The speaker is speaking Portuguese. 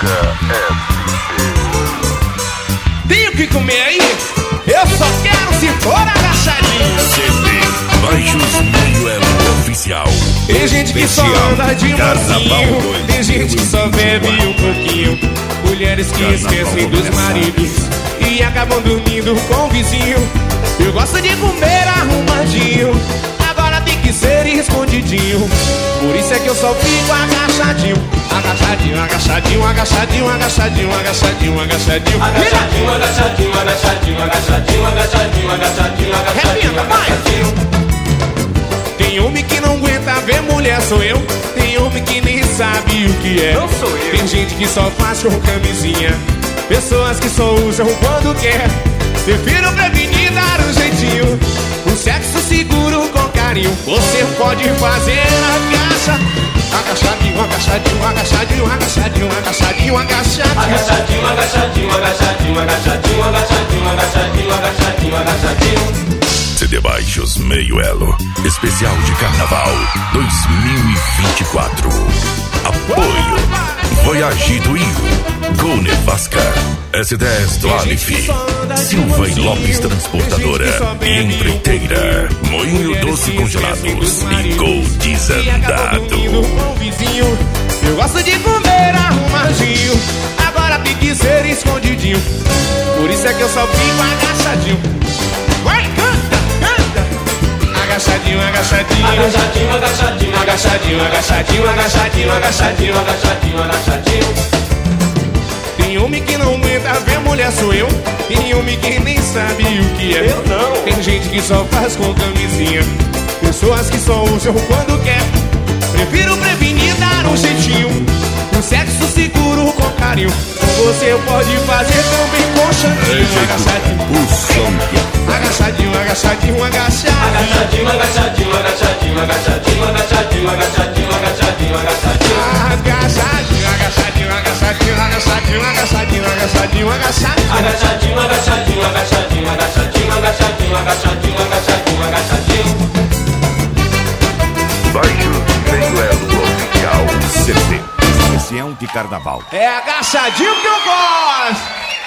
Tenho que comer aí? Eu só quero se for agachadinho. CD Baixos Meio Elo Oficial. Tem gente que só anda de mansinho, tem gente que só bebe um pouquinho. Mulheres que esquecem dos maridos e acabam dormindo com o vizinho. Eu gosto de comer arrumadinho, agora tem que ser escondidinho. Por isso é que eu só fico agachadinho. Agachadinho, agachadinho, agachadinho, agachadinho, agachadinho, agachadinho. Agachadinho, agachadinho, agachadinho, agachadinho, agachadinho, agachadinho, agachadinho. Tem homem que não aguenta ver mulher, sou eu. Tem homem que nem sabe o que é. Não sou eu. Tem gente que só faz com camisinha, pessoas que só usam quando quer. Prefiro prevenir, dar um jeitinho, um sexo seguro com carinho. Você pode fazer agacha. Agachadinho, agachadinho, agachadinho, agachadinho, agachadinho, agachadinho. Agachadinho, agachadinho, agachadinho, agachadinho, agachadinho, agachadinho, agachadinho, agachadinho. CD Baixos Meio Elo Especial de Carnaval 2024. Apoio Voyage do Rio, Go Nevasca, S10 Toalif, Silva e Lopes Transportadora e Empreiteira, Moinho Doce Congelados e Gol Desandado. Eu gosto de comer arrumadinho, agora tem que ser escondidinho. Por isso é que eu só fico agachadinho. Vai, canta, canta. Agachadinho, agachadinho, Agachadinho, agachadinho, agachadinho, agachadinho, agachadinho, agachadinho, agachadinho, agachadinho. Tem homem que não aguenta ver mulher, sou eu. Tem homem que nem sabe o que é. Eu não. Tem gente que só faz com camisinha, pessoas que só usam quando quer. Prefiro prevenir, dar um jeitinho, um sexo seguro com carinho. Você pode fazer também com chaninho. Agachadinho, agachadinho, agachadinho, agachadinho. Agachadinho, agachadinho, agachadinho, agachadinho, agachadinho, agachadinho, agachadinho, agachadinho. Agachadinho, agachadinho, agachadinho, agachadinho, agachadinho, agachadinho, agachadinho. Agachadinho, agachadinho, agachadinho, agachadinho, agachadinho, agachadinho, agachadinho, agachadinho. Baixos Meio Elo Oficial. CD Especial de Carnaval. É agachadinho que eu gosto.